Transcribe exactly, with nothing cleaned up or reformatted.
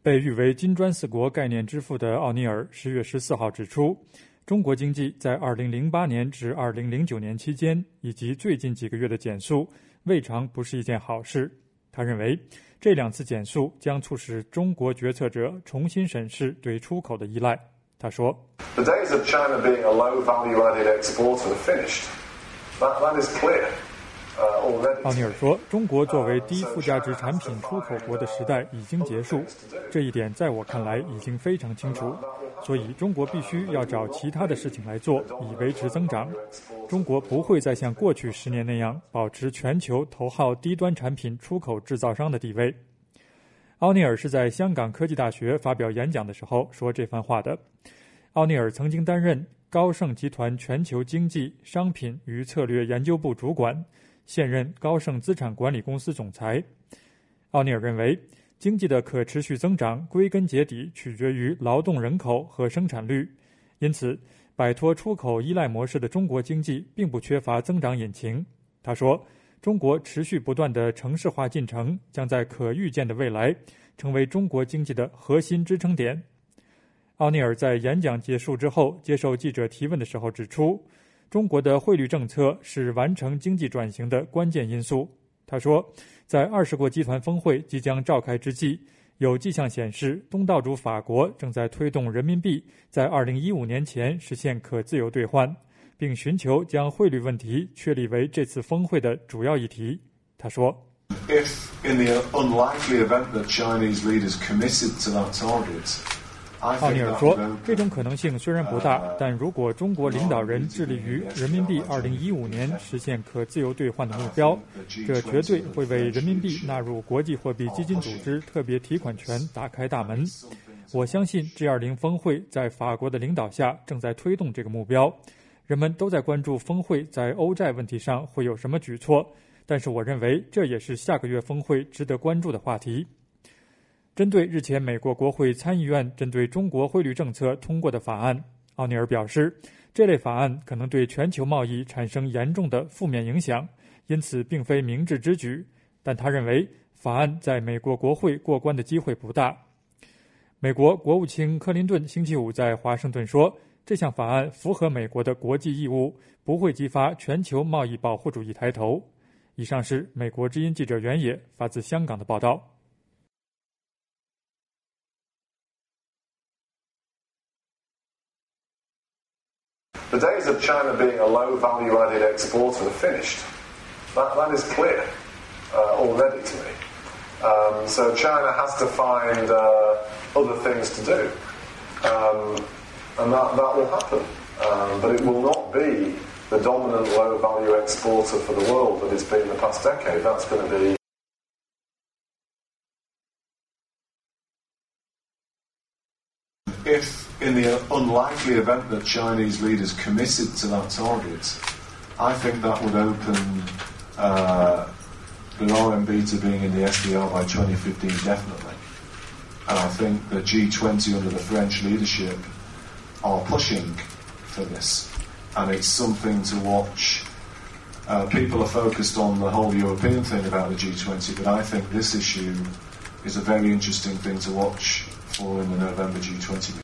被誉为金砖四国概念之父的奥尼尔十月十四号指出，中国经济在二零零八年至二零零九年期间以及最近几个月的减速未尝不是一件好事。他认为这两次减速将促使中国决策者重新审视对出口的依赖。他说 The days of China being a low value-added exporter are finished. That, that is clear. 奥尼尔说，中国作为低附加值产品出口国的时代已经结束，这一点在我看来已经非常清楚，所以中国必须要找其他的事情来做，以维持增长。中国不会再像过去十年那样保持全球头号低端产品出口制造商的地位。奥尼尔是在香港科技大学发表演讲的时候说这番话的。奥尼尔曾经担任高盛集团全球经济、商品与策略研究部主管，现任高盛资产管理公司总裁。奥尼尔认为，经济的可持续增长归根结底取决于劳动人口和生产率，因此摆脱出口依赖模式的中国经济并不缺乏增长引擎。他说，中国持续不断的城市化进程将在可预见的未来成为中国经济的核心支撑点。奥尼尔在演讲结束之后接受记者提问的时候指出，中国的汇率政策是完成经济转型的关键因素。他说，在二十国集团峰会即将召开之际，有迹象显示东道主法国正在推动人民币在二零一五年前实现可自由兑换，并寻求将汇率问题确立为这次峰会的主要议题。他说 If in the unlikely event that Chinese leaders committed to that target, 奥尼尔说，这种可能性虽然不大，但如果中国领导人致力于人民币二零一五年实现可自由兑换的目标，这绝对会为人民币纳入国际货币基金组织特别提款权打开大门。我相信 G 二十 峰会在法国的领导下正在推动这个目标，人们都在关注峰会在欧债问题上会有什么举措，但是我认为这也是下个月峰会值得关注的话题。针对日前美国国会参议院针对中国汇率政策通过的法案，奥尼尔表示，这类法案可能对全球贸易产生严重的负面影响，因此并非明智之举，但他认为法案在美国国会过关的机会不大。美国国务卿克林顿星期五在华盛顿说，这项法案符合美国的国际义务，不会激发全球贸易保护主义抬头。以上是美国之音记者袁野发自香港的报道。 The days of China being a low value-added exporter are finished. That, that is clear uh, already to me. Um, so China has to find uh, other things to do. Um, and that, that will happen. Um, but it will not be the dominant low-value exporter for the world that it's been the past decade. That's going to be If in the unlikely event that Chinese leaders committed to that target, I think that would open uh, the R M B to being in the S D R by twenty fifteen definitely. And I think the G twenty under the French leadership are pushing for this. And it's something to watch. Uh, people are focused on the whole European thing about the G twenty, but I think this issue is a very interesting thing to watch for in the November G twenty.